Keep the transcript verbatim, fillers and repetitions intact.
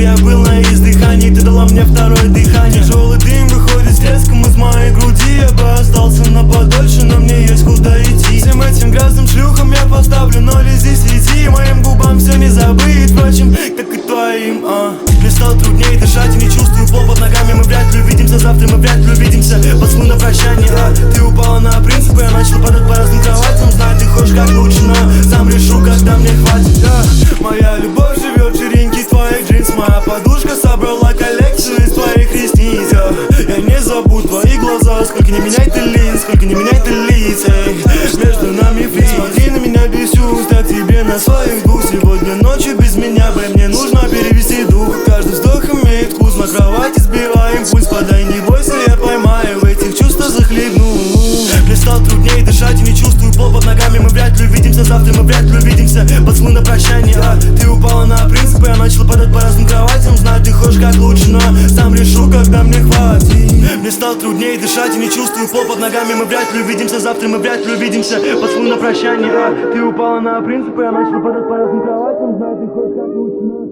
я был на издыхании, ты дала мне второе дыхание. Тяжелый дым выходит с треском из моей груди. Я бы остался на подольше, но мне есть куда идти. Всем этим грязным шлюхам я поставлю ноль из десяти. Моим губам все не забыть, впрочем, как и твоим, а. Мне стало труднее дышать и не чувствую пол под ногами. Мы вряд ли увидимся, завтра мы вряд ли увидимся. Поцелуй на прощание, а. Ты упала на принципы, я начал падать по разным кроватям. Знаю, ты хочешь как лучше, но сам решу, когда мне хватит, да. Моя любовь живет в ширинке из твоих джинс. Моя подушка собрала коллекцию из твоих ресниц, yeah. Я не забуду твои глаза, сколько не меняй ты лиц, сколько не меняй ты лиц, эй. Между нами фриз, смотри на меня без чувств, а тебе на своих двух. Сегодня ночью без меня, бэй, мне нужно перевести дух. Каждый вздох имеет вкус, на кровати сбиваем пульс. Подай, не бойся, я поймаю, в этих чувствах захлебну. Мне стало труднее дышать и не чувствую пол под ногами. Мы вряд ли увидимся, завтра мы вряд ли увидимся. Поцелуй на прощание, а. Ты упала на принципы, я начал падать по разным кроватям. Знаю, ты хочешь как лучше, но сам решу, когда мне хватит. Мне стало труднее дышать и не чувствую пол под ногами. Мы вряд ли увидимся, завтра мы вряд ли увидимся. Поцелуй на прощание, а. Ты упала на принципы, я начал падать по разным кроватям. Знаю, ты хочешь как лучше, но